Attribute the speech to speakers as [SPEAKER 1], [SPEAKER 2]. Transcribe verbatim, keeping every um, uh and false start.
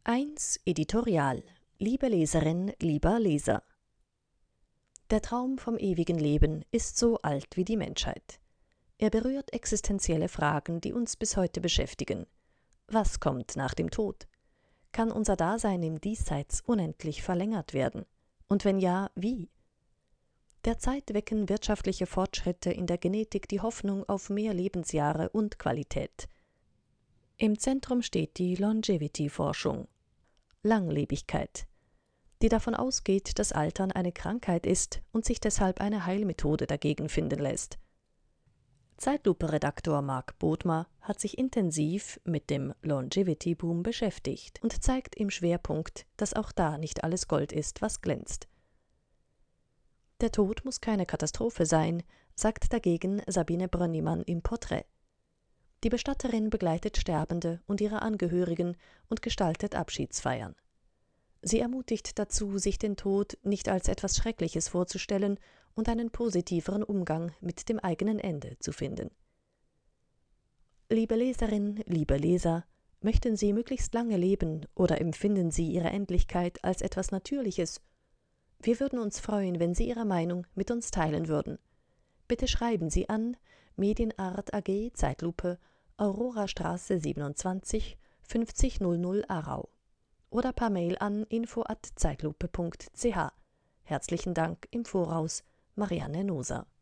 [SPEAKER 1] eins Editorial. Liebe Leserin, lieber Leser. Der Traum vom ewigen Leben ist so alt wie die Menschheit. Er berührt existenzielle Fragen, die uns bis heute beschäftigen. Was kommt nach dem Tod? Kann unser Dasein im Diesseits unendlich verlängert werden? Und wenn ja, wie? Derzeit wecken wirtschaftliche Fortschritte in der Genetik die Hoffnung auf mehr Lebensjahre und Qualität. Im Zentrum steht die Longevity-Forschung, Langlebigkeit, die davon ausgeht, dass Altern eine Krankheit ist und sich deshalb eine Heilmethode dagegen finden lässt. Zeitlupe-Redaktor Mark Bodmer hat sich intensiv mit dem Longevity-Boom beschäftigt und zeigt im Schwerpunkt, dass auch da nicht alles Gold ist, was glänzt. Der Tod muss keine Katastrophe sein, sagt dagegen Sabine Brönnimann im Porträt. Die Bestatterin begleitet Sterbende und ihre Angehörigen und gestaltet Abschiedsfeiern. Sie ermutigt dazu, sich den Tod nicht als etwas Schreckliches vorzustellen und einen positiveren Umgang mit dem eigenen Ende zu finden. Liebe Leserin, liebe Leser, möchten Sie möglichst lange leben oder empfinden Sie Ihre Endlichkeit als etwas Natürliches? Wir würden uns freuen, wenn Sie Ihre Meinung mit uns teilen würden. Bitte schreiben Sie an Medienart A G Zeitlupe, Aurorastraße siebenundzwanzig, fünfzig null null Aarau oder per Mail an info at zeitlupe punkt c h. Herzlichen Dank im Voraus, Marianne Noser.